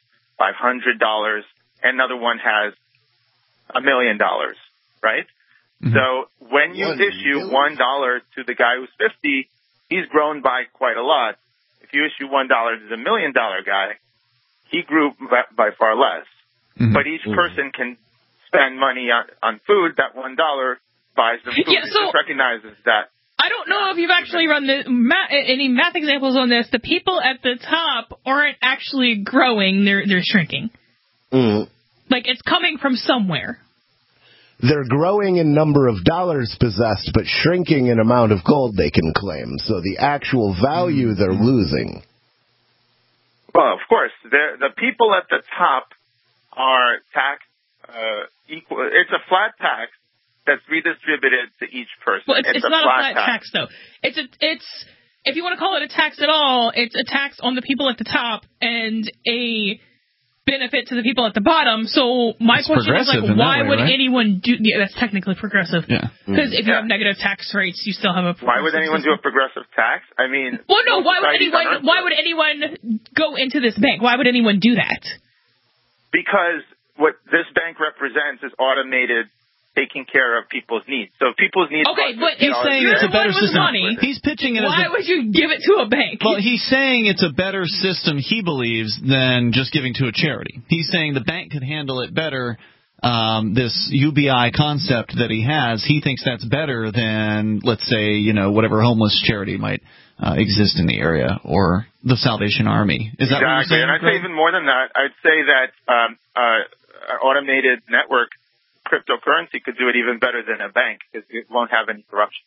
$500, and another one has $1 million, right? Mm-hmm. So when you issue $1 to the guy who's 50, he's grown by quite a lot. If you issue $1 to the $1 million guy, he grew by far less. Mm-hmm. But each person can spend money on food. That $1 buys them food. Yeah, so it just recognizes that. I don't know if you've actually run any math examples on this. The people at the top aren't actually growing; they're shrinking. Mm. Like, it's coming from somewhere. They're growing in number of dollars possessed, but shrinking in amount of gold they can claim. So the actual value they're losing. Well, of course, the people at the top are taxed equal. It's a flat tax that's redistributed to each person. Well, it's not a flat tax, though. It's if you want to call it a tax at all, it's a tax on the people at the top and a benefit to the people at the bottom. So my question is, like, why would anyone do? Yeah, that's technically progressive. Yeah. Because if you have negative tax rates, you still have a. Why would anyone do a progressive tax? I mean. Well, no. Why would anyone go into this bank? Why would anyone do that? Because what this bank represents is automated taking care of people's needs. So people's needs. Okay, but he's saying it's a better system. Money, he's pitching it. Why would you give it to a bank? Well, he's saying it's a better system, he believes, than just giving to a charity. He's saying the bank could handle it better. This UBI concept that he has, he thinks that's better than, let's say, whatever homeless charity might exist in the area, or the Salvation Army. Is that what you're saying? And I'd say even more than that. I'd say that automated network cryptocurrency could do it even better than a bank because it won't have any corruption.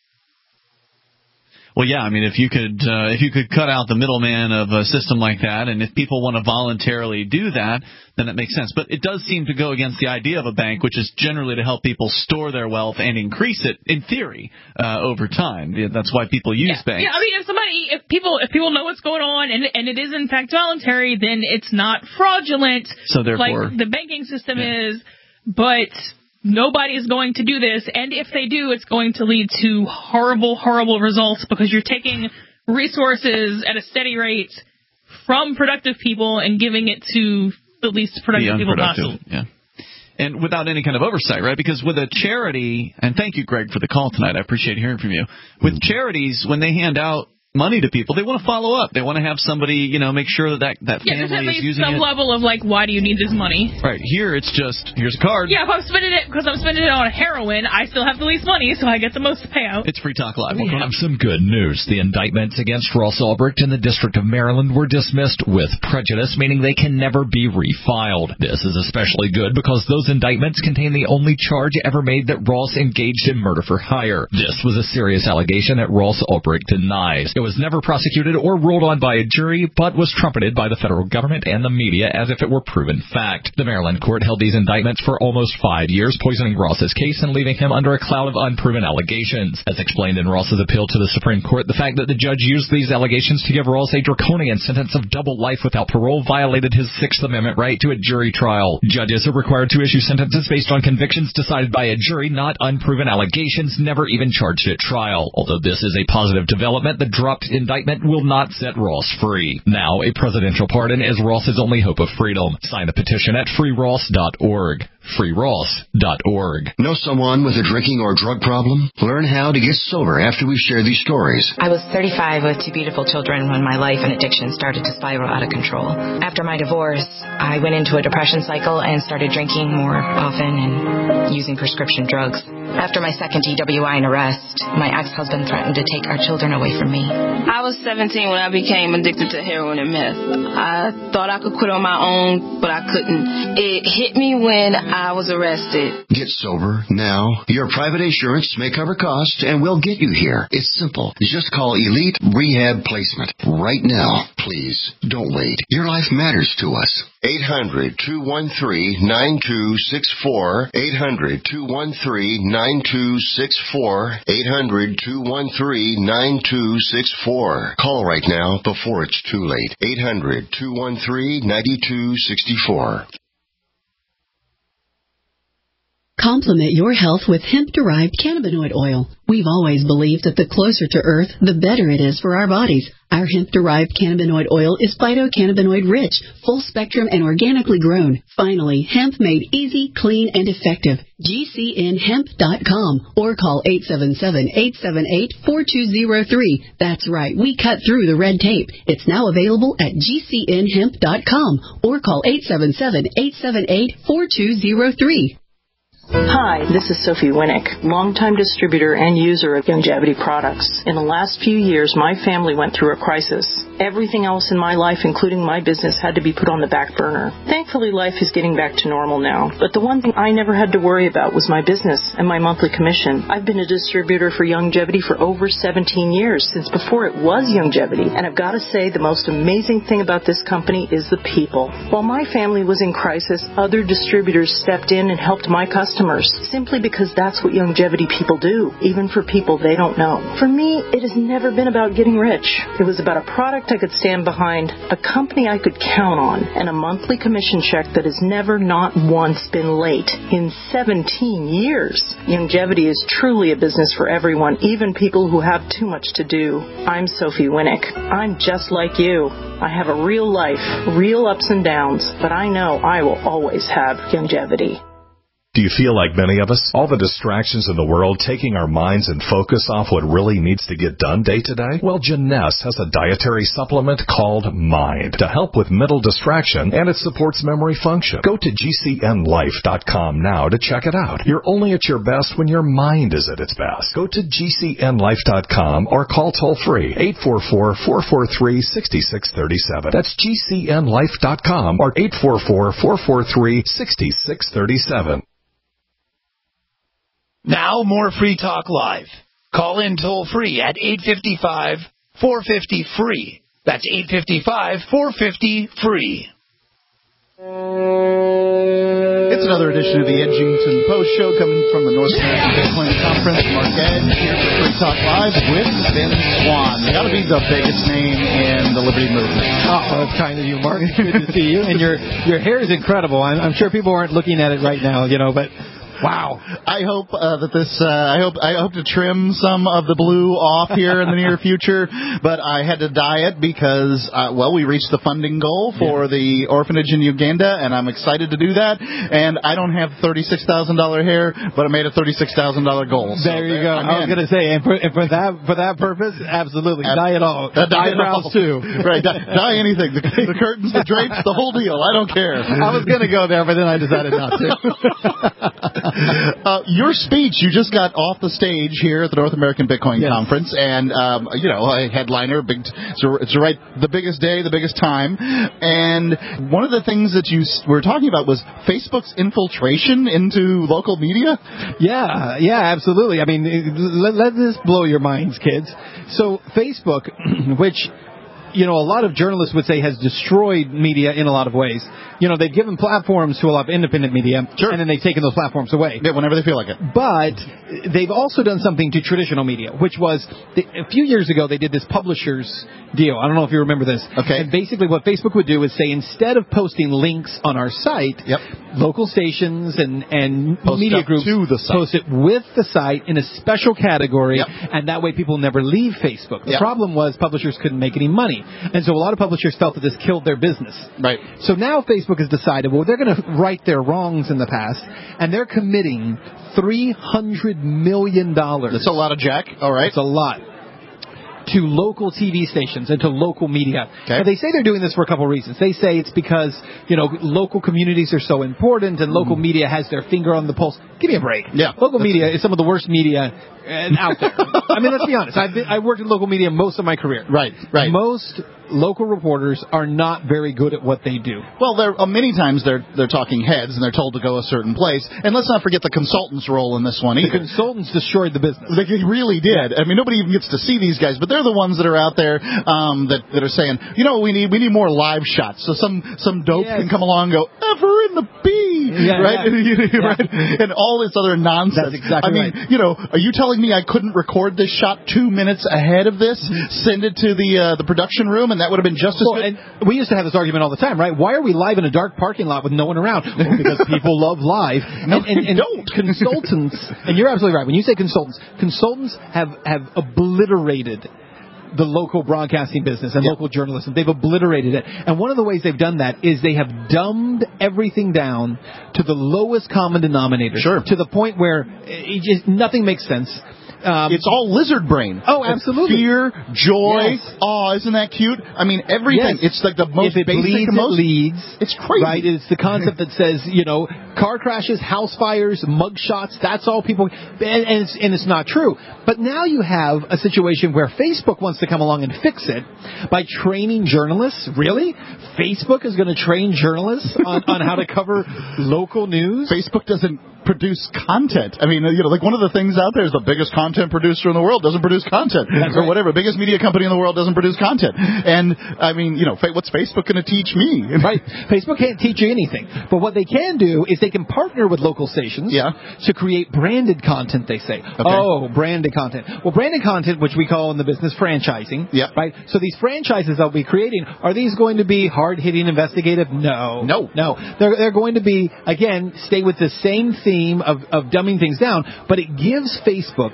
Well, yeah, I mean, if you could cut out the middleman of a system like that, and if people want to voluntarily do that, then it makes sense. But it does seem to go against the idea of a bank, which is generally to help people store their wealth and increase it, in theory, over time. That's why people use banks. Yeah, I mean, if people know what's going on and it is in fact voluntary, then it's not fraudulent. So therefore, like the banking system is, but nobody's going to do this, and if they do, it's going to lead to horrible, horrible results because you're taking resources at a steady rate from productive people and giving it to the least productive people possible. Yeah. And without any kind of oversight, right? Because with a charity, and thank you, Greg, for the call tonight. I appreciate hearing from you. With charities, when they hand out money to people, they want to follow up. They want to have somebody, make sure that family is using it. Some level of, like, why do you need this money? Right. Here, it's just, here's a card. Yeah, if I'm spending it on heroin, I still have the least money, so I get the most payout. It's Free Talk Live. We have some good news. The indictments against Ross Ulbricht in the District of Maryland were dismissed with prejudice, meaning they can never be refiled. This is especially good because those indictments contain the only charge ever made that Ross engaged in murder for hire. This was a serious allegation that Ross Ulbricht denies. It was never prosecuted or ruled on by a jury, but was trumpeted by the federal government and the media as if it were proven fact. The Maryland court held these indictments for almost 5 years, poisoning Ross's case and leaving him under a cloud of unproven allegations. As explained in Ross's appeal to the Supreme Court, the fact that the judge used these allegations to give Ross a draconian sentence of double life without parole violated his Sixth Amendment right to a jury trial. Judges are required to issue sentences based on convictions decided by a jury, not unproven allegations never even charged at trial. Although this is a positive development, the dropped indictment will not set Ross free. Now, a presidential pardon is Ross's only hope of freedom. Sign the petition at freeross.org. freeross.org. Know someone with a drinking or drug problem? Learn how to get sober after we share these stories. I was 35 with 2 beautiful children when my life and addiction started to spiral out of control. After my divorce, I went into a depression cycle and started drinking more often and using prescription drugs. After my second DWI and arrest, my ex-husband threatened to take our children away from me. I was 17 when I became addicted to heroin and meth. I thought I could quit on my own, but I couldn't. It hit me when I was arrested. Get sober now. Your private insurance may cover costs and we'll get you here. It's simple. Just call Elite Rehab Placement right now. Please, don't wait. Your life matters to us. 800-213-9264. 800-213-9264. 800-213-9264. Call right now before it's too late. 800-213-9264. Complement your health with hemp-derived cannabinoid oil. We've always believed that the closer to Earth, the better it is for our bodies. Our hemp-derived cannabinoid oil is phytocannabinoid-rich, full-spectrum, and organically grown. Finally, hemp made easy, clean, and effective. GCNhemp.com or call 877-878-4203. That's right, we cut through the red tape. It's now available at GCNhemp.com or call 877-878-4203. Hi, this is Sophie Winnick, longtime distributor and user of Youngevity products. In the last few years, my family went through a crisis. Everything else in my life, including my business, had to be put on the back burner. Thankfully, life is getting back to normal now. But the one thing I never had to worry about was my business and my monthly commission. I've been a distributor for Youngevity for over 17 years, since before it was Youngevity. And I've got to say, the most amazing thing about this company is the people. While my family was in crisis, other distributors stepped in and helped my customers, simply because that's what Youngevity people do, even for people they don't know. For me, it has never been about getting rich. It was about a product I could stand behind, a company I could count on, and a monthly commission check that has never, not once, been late in 17 years. Youngevity is truly a business for everyone, even people who have too much to do. I'm Sophie Winnick. I'm just like you. I have a real life, real ups and downs, but I know I will always have Youngevity. Do you feel like many of us? All the distractions in the world taking our minds and focus off what really needs to get done day to day? Well, Jeunesse has a dietary supplement called Mind to help with mental distraction, and it supports memory function. Go to GCNlife.com now to check it out. You're only at your best when your mind is at its best. Go to GCNlife.com or call toll-free 844-443-6637. That's GCNlife.com or 844-443-6637. Now more Free Talk Live. Call in toll-free at 855-450-FREE. That's 855-450-FREE. It's another edition of the Edgington Post Show coming from the North American Bitcoin Conference. Mark Edge here for Free Talk Live with Vince Swan. You got to be the biggest name in the Liberty movement. Oh, that's kind of you, Mark. It's good to see you. And your hair is incredible. I'm sure people aren't looking at it right now, but... Wow! I hope that this. I hope to trim some of the blue off here in the near future. But I had to dye it because we reached the funding goal for the orphanage in Uganda, and I'm excited to do that. And I don't have $36,000 hair, but I made a $36,000 goal. So there you go. I was going to say, and for that purpose, absolutely dye it all. Eyebrows too. Right, dye anything. The curtains, the drapes, the whole deal. I don't care. I was going to go there, but then I decided not to. Your speech, you just got off the stage here at the North American Bitcoin Conference, and a headliner, the biggest day, the biggest time, and one of the things that you were talking about was Facebook's infiltration into local media. Yeah, absolutely. I mean, let this blow your minds, kids. So Facebook, which a lot of journalists would say has destroyed media in a lot of ways. They've given platforms to a lot of independent media, and then they've taken those platforms away. Yeah, whenever they feel like it. But they've also done something to traditional media, which was, a few years ago, they did this publishers deal. I don't know if you remember this. Okay. And basically what Facebook would do is say, instead of posting links on our site, local stations and media groups post it with the site in a special category, and that way people never leave Facebook. The problem was publishers couldn't make any money. And so a lot of publishers felt that this killed their business. Right. So now Facebook has decided, they're going to right their wrongs in the past, and they're committing $300 million. That's a lot of jack. All right. It's a lot. To local TV stations and to local media. Okay. Now, they say they're doing this for a couple of reasons. They say it's because, local communities are so important and local media has their finger on the pulse. Give me a break. Yeah. Local media is some of the worst media out there. I mean, let's be honest. I've worked in local media most of my career. Right. Most local reporters are not very good at what they do. Well, many times they're talking heads and they're told to go a certain place. And let's not forget the consultants' role in this one either. The consultants destroyed the business. They really did. I mean, nobody even gets to see these guys, but they're the ones that are out there that are saying, we need more live shots. So some dope can come along and go, ever in the bees. right? Right? And all this other nonsense. That's exactly right. Are you telling me I couldn't record this shot 2 minutes ahead of this, send it to the production room, and that would have been just as good? And we used to have this argument all the time, right? Why are we live in a dark parking lot with no one around? Well, because people love live. No, and don't. Consultants, and you're absolutely right. When you say consultants have obliterated the local broadcasting business and local journalism. They've obliterated it. And one of the ways they've done that is they have dumbed everything down to the lowest common denominator. Sure. To the point where nothing makes sense. It's all lizard brain. Oh, absolutely. Fear, joy, awe. Isn't that cute? I mean, everything. Yes. It's like the most basic. It leads. It's crazy. Right? It's the concept that says, car crashes, house fires, mug shots. That's all people. And it's not true. But now you have a situation where Facebook wants to come along and fix it by training journalists. Really? Facebook is going to train journalists on how to cover local news? Facebook doesn't produce content. I mean, like one of the things out there is the biggest content producer in the world doesn't produce content. Or whatever. Biggest media company in the world doesn't produce content. And, I mean, what's Facebook going to teach me? Right. Facebook can't teach you anything. But what they can do is they can partner with local stations to create branded content, they say. Okay. Oh, branded content. Well, branded content, which we call in the business franchising. Yeah. Right? So these franchises they'll be creating, are these going to be hard-hitting, investigative? No. They're going to be, again, stay with the same theme of dumbing things down, but it gives Facebook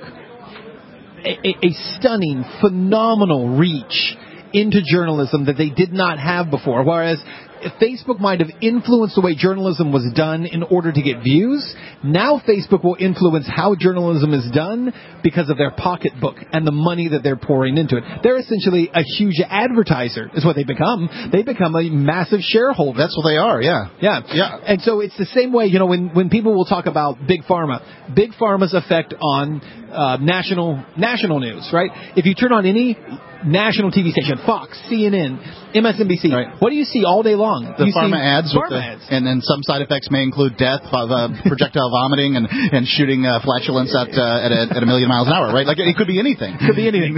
a stunning, phenomenal reach into journalism that they did not have before. Whereas Facebook might have influenced the way journalism was done in order to get views. Now Facebook will influence how journalism is done because of their pocketbook and the money that they're pouring into it. They're essentially a huge advertiser is what they become. They become a massive shareholder. That's what they are, yeah. And so it's the same way, when people will talk about Big Pharma, Big Pharma's effect on national news, right? If you turn on any national TV station, Fox, CNN, MSNBC, what do you see all day long? The pharma ads. And then some side effects may include death, projectile vomiting, and shooting flatulence at 1 million miles an hour, right? Like, it could be anything. Could be anything.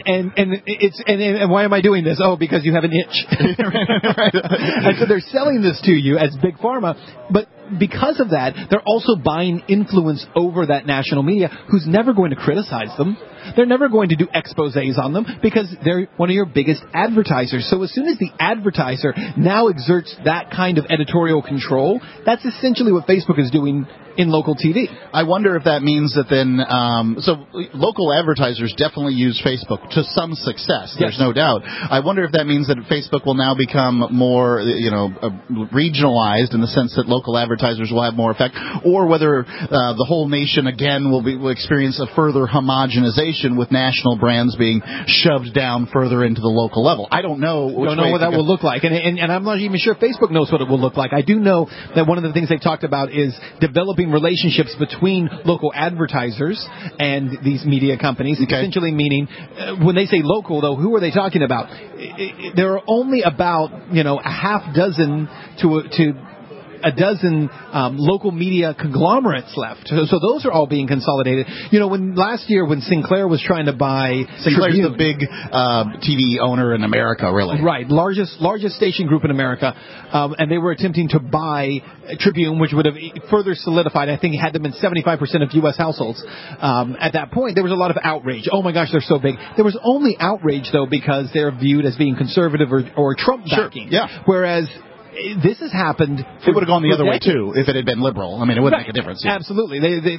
And why am I doing this? Oh, because you have an itch. Right. And so they're selling this to you as Big Pharma, but because of that, they're also buying influence over that national media who's never going to criticize them. They're never going to do exposés on them because they're one of your biggest advertisers. So as soon as the advertiser now exerts that kind of editorial control, that's essentially what Facebook is doing in local TV. I wonder if that means that then, so local advertisers definitely use Facebook to some success. There's no doubt. I wonder if that means that Facebook will now become more, regionalized in the sense that local advertisers will have more effect, or whether the whole nation again will experience a further homogenization with national brands being shoved down further into the local level. I don't know. Don't know what that will look like, and I'm not even sure Facebook knows what it will look like. I do know that one of the things they've talked about is developing relationships between local advertisers and these media companies. Okay. Essentially meaning, when they say local, though, who are they talking about? There are only about a half dozen to a dozen local media conglomerates left. So those are all being consolidated. When last year when Sinclair was trying to buy Sinclair's Tribune, the big TV owner in America, really. Right, largest station group in America, and they were attempting to buy Tribune, which would have further solidified. I think it had them in 75% of U.S. households. At that point, there was a lot of outrage. Oh my gosh, they're so big. There was only outrage though because they're viewed as being conservative or Trump backing. Sure. Yeah. Whereas this has happened. It would have gone the other way too if it had been liberal. I mean, it wouldn't make a difference. Yeah. Absolutely.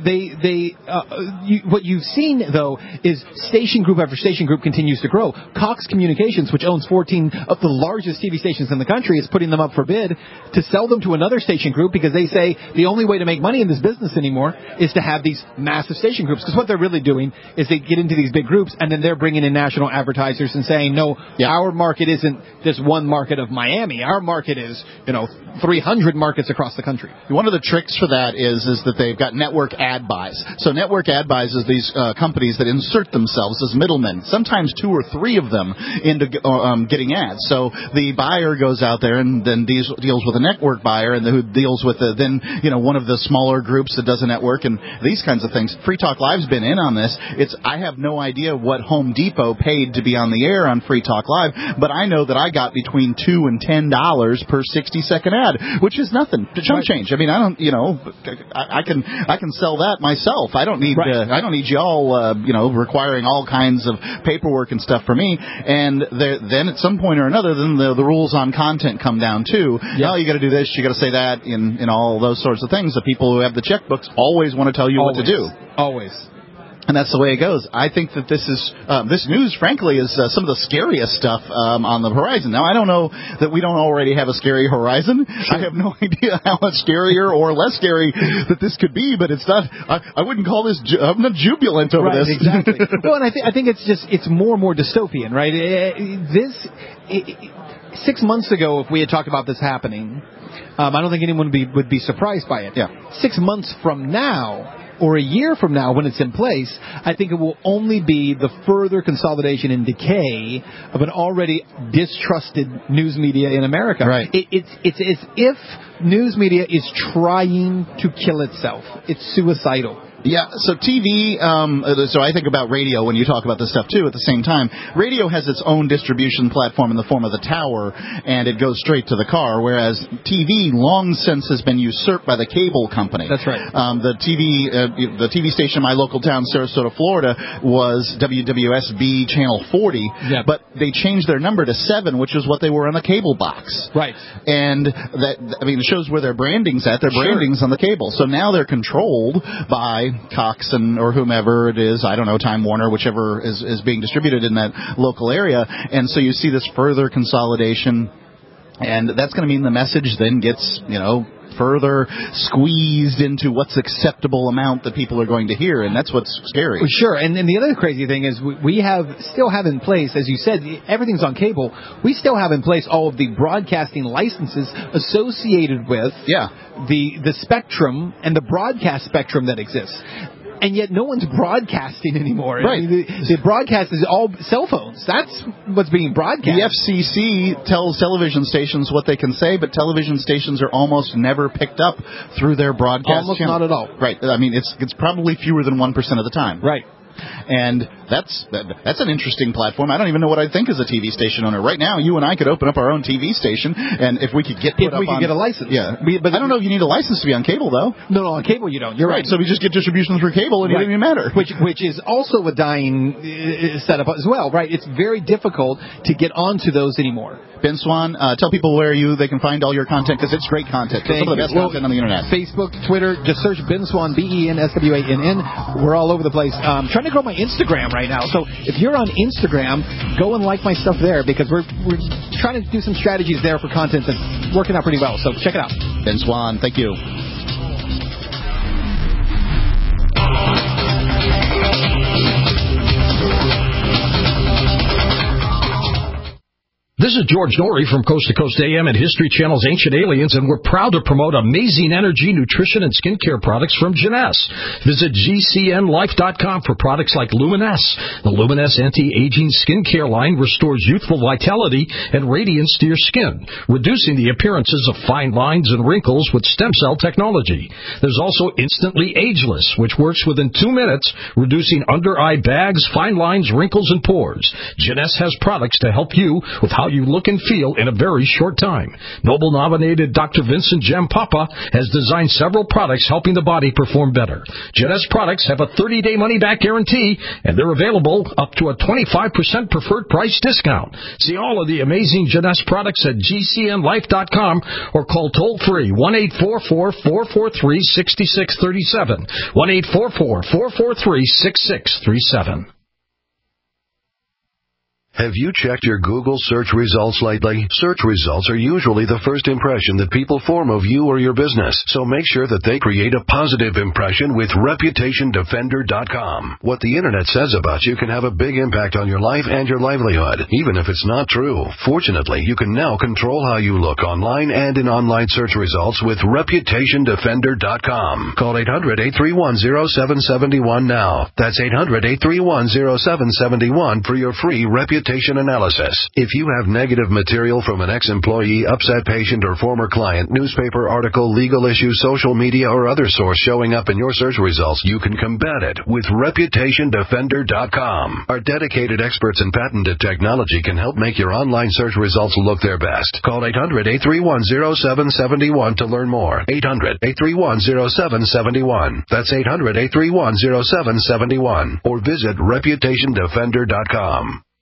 What you've seen though is station group after station group continues to grow. Cox Communications, which owns 14 of the largest TV stations in the country, is putting them up for bid to sell them to another station group because they say the only way to make money in this business anymore is to have these massive station groups. Because what they're really doing is they get into these big groups and then they're bringing in national advertisers and saying, no, our market isn't this one market of Miami. Our market is 300 markets across the country. One of the tricks for that is that they've got network ad buys. So network ad buys is these companies that insert themselves as middlemen, sometimes 2 or 3 of them, into getting ads. So the buyer goes out there and then deals with a network buyer, and who deals with one of the smaller groups that does a network, and these kinds of things. Free Talk Live's been in on this. I have no idea what Home Depot paid to be on the air on Free Talk Live, but I know that I got between $2 and $10 per 60-second ad, which is nothing. Chump change. I mean, I don't, I can sell that myself. I don't need y'all, requiring all kinds of paperwork and stuff for me. And then at some point or another, then the rules on content come down too. Yeah. Oh, you got to do this, you got to say that, in all those sorts of things. The people who have the checkbooks always want to tell you what to do. Always. And that's the way it goes. I think that this news, frankly, is some of the scariest stuff on the horizon. Now, I don't know that we don't already have a scary horizon. Sure. I have no idea how much scarier or less scary that this could be, but it's not. I wouldn't call this. I'm not jubilant over this. Exactly. Well, and I think it's more and more dystopian, right? 6 months ago, if we had talked about this happening, I don't think anyone would be surprised by it. Yeah. 6 months from now, or a year from now, when it's in place, I think it will only be the further consolidation and decay of an already distrusted news media in America. Right. It's as if news media is trying to kill itself. It's suicidal. Yeah, so TV, so I think about radio when you talk about this stuff, too, at the same time. Radio has its own distribution platform in the form of the tower, and it goes straight to the car, whereas TV long since has been usurped by the cable company. That's right. The TV station in my local town, Sarasota, Florida, was WWSB Channel 40, but they changed their number to 7, which is what they were on the cable box. Right. And it shows where their branding's at. Their branding's on the cable. So now they're controlled by Cox or whomever it is, I don't know, Time Warner, whichever is being distributed in that local area. And so you see this further consolidation, and that's going to mean the message then gets, further squeezed into what's acceptable amount that people are going to hear, and that's what's scary. Well, sure, and the other crazy thing is we still have in place, as you said, everything's on cable. We still have in place all of the broadcasting licenses associated with the spectrum and the broadcast spectrum that exists. And yet no one's broadcasting anymore. Right. I mean, the broadcast is all cell phones. That's what's being broadcast. The FCC tells television stations what they can say, but television stations are almost never picked up through their broadcast Almost channel. not at all. Right. I mean, it's probably fewer than 1% of the time. Right. And that's an interesting platform. I don't even know what I'd think as a TV station owner. Right now, you and I could open up our own TV station, and if we could get get a license. Yeah, but I don't know if you need a license to be on cable, though. No, on cable you don't. You're right. So we just get distribution through cable, and it doesn't even matter. Which is also a dying setup as well, right? It's very difficult to get onto those anymore. Ben Swann, tell people where they can find all your content, because it's great content. It's some of the best content on the internet. Facebook, Twitter, just search Ben Swann, BENSWANN. We're all over the place. Trying to grow my Instagram right now. So if you're on Instagram, go and like my stuff there, because we're trying to do some strategies there for content that's working out pretty well. So check it out. Ben Swann, thank you. This is George Norrie from Coast to Coast AM and History Channel's Ancient Aliens, and we're proud to promote amazing energy, nutrition, and skincare products from Jeunesse. Visit GCNLife.com for products like Luminesse. The Luminesse anti-aging skincare line restores youthful vitality and radiance to your skin, reducing the appearances of fine lines and wrinkles with stem cell technology. There's also Instantly Ageless, which works within 2 minutes, reducing under-eye bags, fine lines, wrinkles, and pores. Jeunesse has products to help you with how you look and feel in a very short time. Nobel-nominated Dr. Vincent Jampapa has designed several products helping the body perform better. Jeunesse products have a 30-day money-back guarantee, and they're available up to a 25% preferred price discount. See all of the amazing Jeunesse products at GCNLife.com or call toll-free 1-844-443-6637. 1-844-443-6637. Have you checked your Google search results lately? Search results are usually the first impression that people form of you or your business, so make sure that they create a positive impression with ReputationDefender.com. What the internet says about you can have a big impact on your life and your livelihood, even if it's not true. Fortunately, you can now control how you look online and in online search results with ReputationDefender.com. Call 800-831-0771 now. That's 800-831-0771 for your free Reputation reputation analysis. If you have negative material from an ex-employee, upset patient, or former client, newspaper article, legal issue, social media, or other source showing up in your search results, you can combat it with ReputationDefender.com. Our dedicated experts in patented technology can help make your online search results look their best. Call 800-831-0771 to learn more. 800-831-0771. That's 800-831-0771. Or visit ReputationDefender.com.